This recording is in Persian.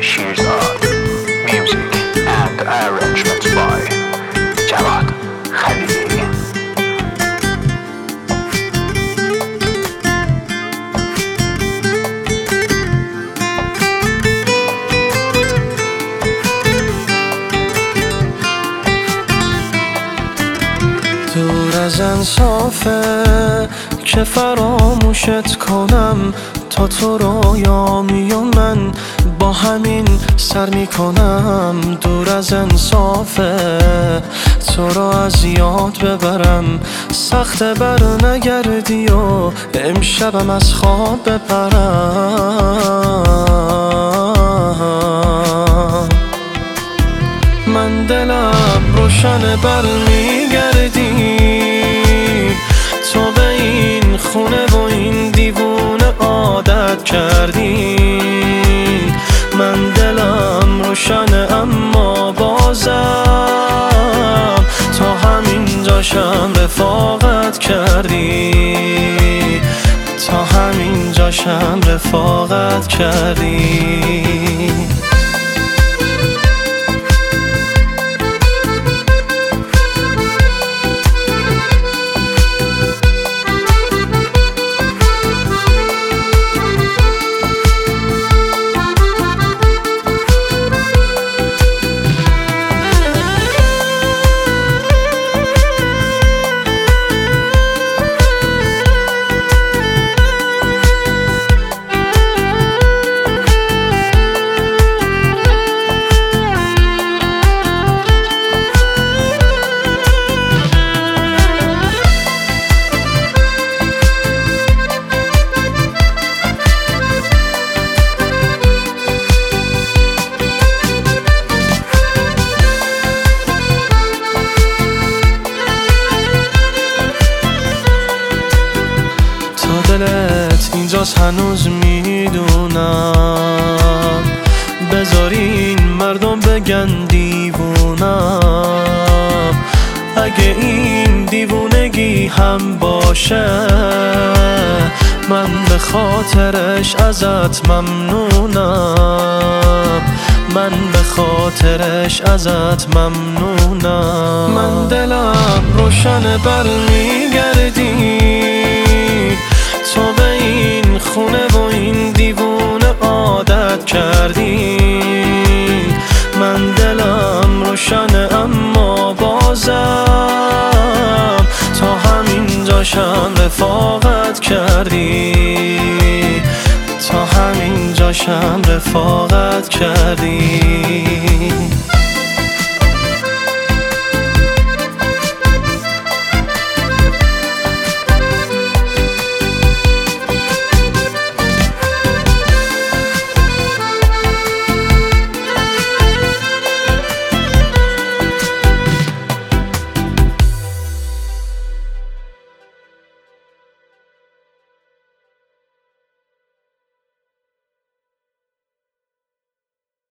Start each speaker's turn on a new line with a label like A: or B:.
A: Shirzad. Music and arrangements by Jawad Khalili.
B: دور از انصافه که فراموشت کنم، تا تو رویامی و من با همین سر میکنم. دور از انصافه تو رو از یاد ببرم، سخت بر نگردی و امشبم از خواب بپرم. من دلم روشن بر میگردی، تو به این خونه و این دیوونه عادت کردی. من دلم روشنه اما بازم تا همین جاشم رفاقت کردی، تا همین جاشم رفاقت کردی. دلت اینجاست هنوز میدونم، بذارین مردم بگن دیوونم. اگه این دیوونگی هم باشه من به خاطرش ازت ممنونم، من به خاطرش ازت ممنونم. من دلم روشن بر میگردی، تو به این خونه و این دیوونه عادت کردی. من دلم روشنه اما بازم تا همین جاشم رفاقت کردی، تا همین جاشم رفاقت کردی.